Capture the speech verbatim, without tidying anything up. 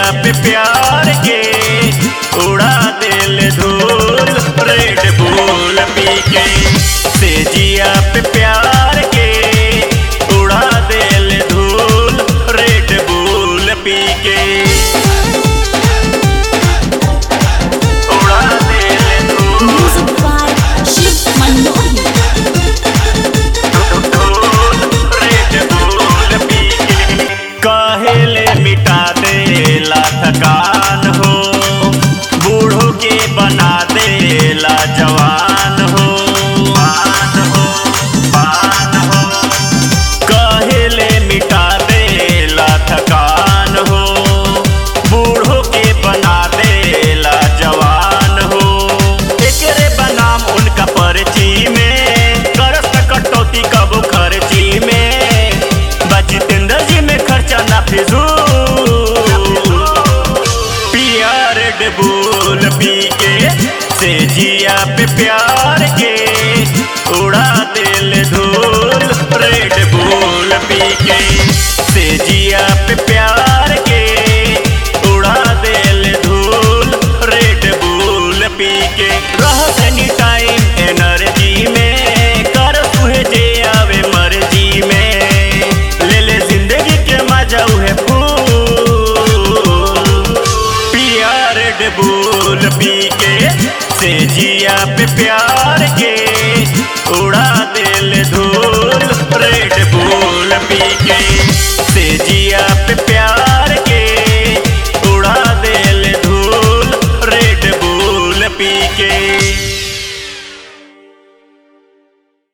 पे प्यार के उड़ा दिल धूल रेड बुल पी के। सेजिया पे प्यार के उड़ा दिल धूल रेड बुल पी के। उड़ा दिल धूल रेड बुल पी के। काहेले मिटा देला थकान हो, बूढ़ों के बना देला जवान हो। बान हो, बान हो। काहेले मिटा देला थकान हो, बूढ़ों के बना देला जवान हो। एकरे बनाम उनका पर्ची में करस कटौती कब खर्ची में। बजितेंद्र जी में खर्चा ना फिजूल, पिया रेड बुल पी के। सेजिया पे प्यार के उड़ा दिल धूल रेड बुल पी के। सेजिया पे प्यार के उड़ा दिल धूल रेड बुल पी के। रह एनी टाइम एनर्जी में, कर तुहे जे आवे मर्जी में। ले ले जिंदगी के मजा उहे फूल, पिया रेड बुल पी के। सेजिया पे प्यार के उड़ा दिल धूल रेड बुल पी के। सेजिया